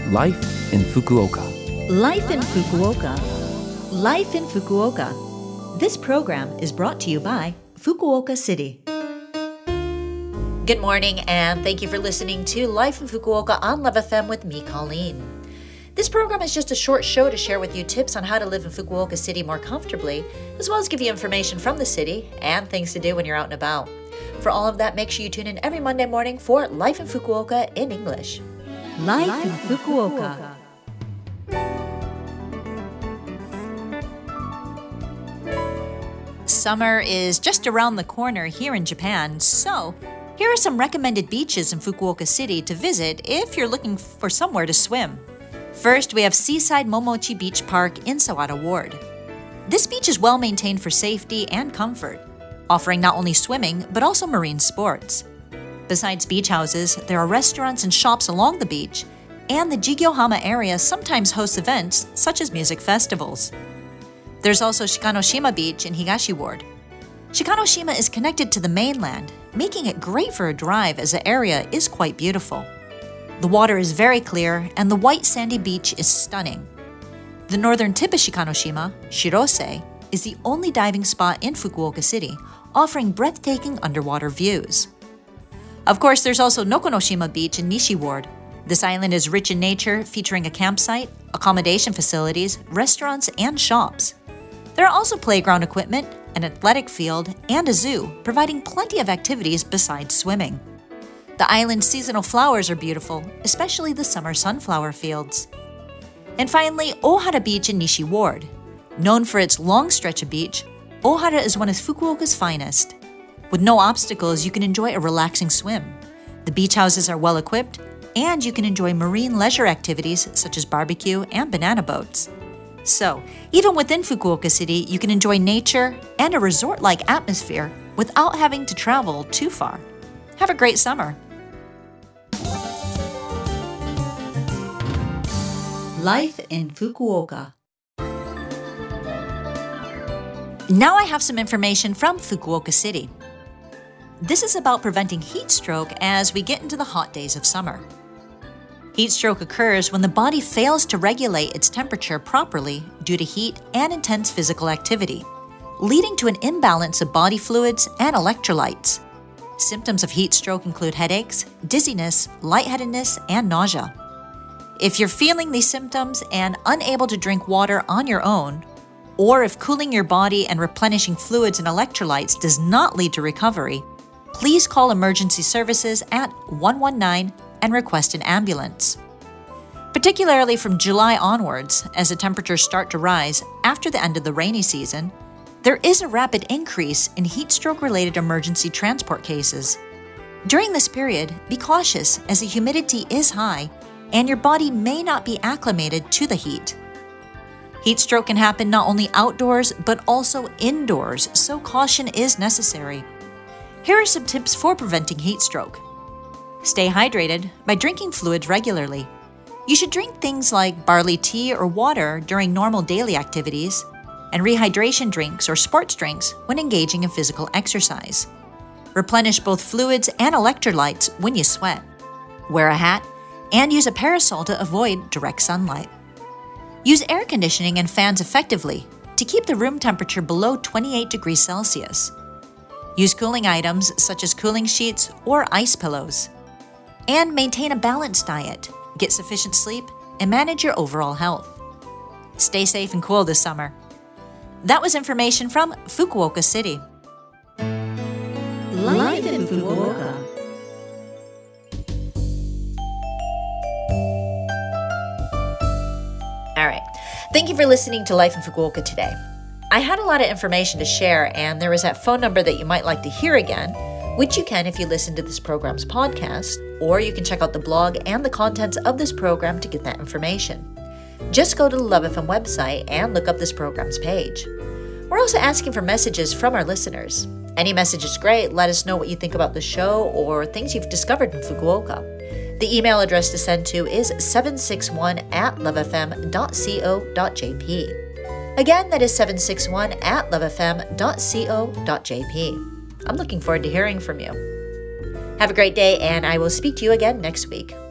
Life in Fukuoka. Life in Fukuoka. Life in Fukuoka. This program is brought to you by Fukuoka City. Good morning, and thank you for listening to Life in Fukuoka on Love FM with me, Colleen. This program is just a short show to share with you tips on how to live in Fukuoka City more comfortably, as well as give you information from the city and things to do when you're out and about. For all of that, make sure you tune in every Monday morning for Life in Fukuoka in English. Life in Fukuoka. Summer is just around the corner here in Japan, so here are some recommended beaches in Fukuoka City to visit if you're looking for somewhere to swim. First, we have Seaside Momochi Beach Park in Sawada Ward. This beach is well maintained for safety and comfort, offering not only swimming but also marine sports. Besides beach houses, there are restaurants and shops along the beach, and the Jigyohama area sometimes hosts events such as music festivals. There's also Shikanoshima Beach in Higashi Ward. Shikanoshima is connected to the mainland, making it great for a drive as the area is quite beautiful. The water is very clear and the white sandy beach is stunning. The northern tip of Shikanoshima, Shirose, is the only diving spot in Fukuoka City, offering breathtaking underwater views. Of course, there's also Nokonoshima Beach in Nishi Ward. This island is rich in nature, featuring a campsite, accommodation facilities, restaurants, and shops. There are also playground equipment, an athletic field, and a zoo, providing plenty of activities besides swimming. The island's seasonal flowers are beautiful, especially the summer sunflower fields. And finally, Ohara Beach in Nishi Ward. Known for its long stretch of beach, Ohara is one of Fukuoka's finest. With no obstacles, you can enjoy a relaxing swim. The beach houses are well equipped, and you can enjoy marine leisure activities such as barbecue and banana boats. So, even within Fukuoka City, you can enjoy nature and a resort-like atmosphere without having to travel too far. Have a great summer! Life in Fukuoka. Now I have some information from Fukuoka City. This is about preventing heat stroke as we get into the hot days of summer. Heat stroke occurs when the body fails to regulate its temperature properly due to heat and intense physical activity, leading to an imbalance of body fluids and electrolytes. Symptoms of heat stroke include headaches, dizziness, lightheadedness, and nausea. If you're feeling these symptoms and unable to drink water on your own, or if cooling your body and replenishing fluids and electrolytes does not lead to recovery, please call emergency services at 119 and request an ambulance. Particularly from July onwards, as the temperatures start to rise after the end of the rainy season, there is a rapid increase in heat stroke-related emergency transport cases. During this period, be cautious as the humidity is high and your body may not be acclimated to the heat. Heat stroke can happen not only outdoors but also indoors, so caution is necessary. Here are some tips for preventing heat stroke. Stay hydrated by drinking fluids regularly. You should drink things like barley tea or water during normal daily activities, and rehydration drinks or sports drinks when engaging in physical exercise. Replenish both fluids and electrolytes when you sweat. Wear a hat and use a parasol to avoid direct sunlight. Use air conditioning and fans effectively to keep the room temperature below 28 degrees Celsius. Use cooling items such as cooling sheets or ice pillows. And maintain a balanced diet, get sufficient sleep, and manage your overall health. Stay safe and cool this summer. That was information from Fukuoka City. Life in Fukuoka. All right. Thank you for listening to Life in Fukuoka today. I had a lot of information to share, and there is that phone number that you might like to hear again, which you can if you listen to this program's podcast, or you can check out the blog and the contents of this program to get that information. Just go to the Love FM website and look up this program's page. We're also asking for messages from our listeners. Any message is great. Let us know what you think about the show or things you've discovered in Fukuoka. The email address to send to is 761@lovefm.co.jp. Again, that is 761@lovefm.co.jp. I'm looking forward to hearing from you. Have a great day, and I will speak to you again next week.